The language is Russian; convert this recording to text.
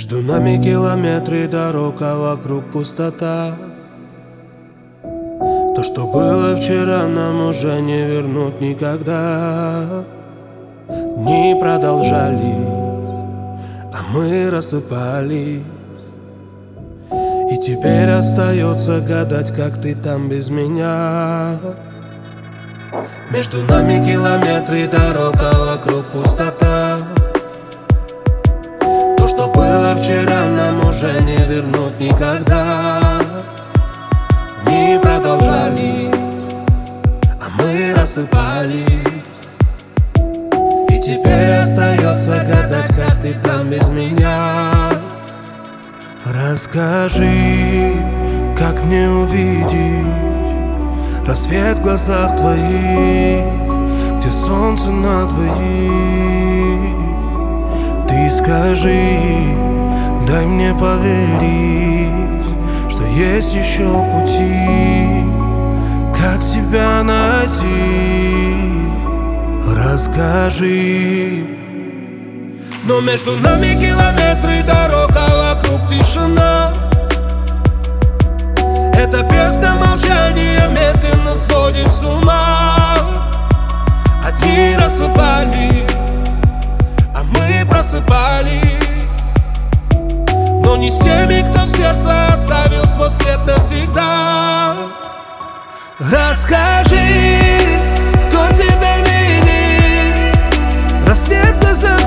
Между нами километры дорог, а вокруг пустота. То, что было вчера, нам уже не вернуть никогда. Дни продолжались, а мы рассыпались. И теперь остается гадать, как ты там без меня. Между нами километры дорог, а вокруг пустота. То, что было вчера, нам уже не вернуть никогда. Дни продолжались, а мы рассыпались. И теперь остается гадать, как ты там без меня. Расскажи, как мне увидеть рассвет в глазах твоих, где солнце на двоих. Ты скажи, дай мне поверить, что есть еще пути, как тебя найти. Расскажи. Но между нами километры дорог, а вокруг тишина. Эта песня молчания медленно сводит с ума. Одни рассыпались, а мы просыпались. Но не с теми, кто в сердце оставил свой след навсегда. Расскажи, кто тебя видит рассвет в глазах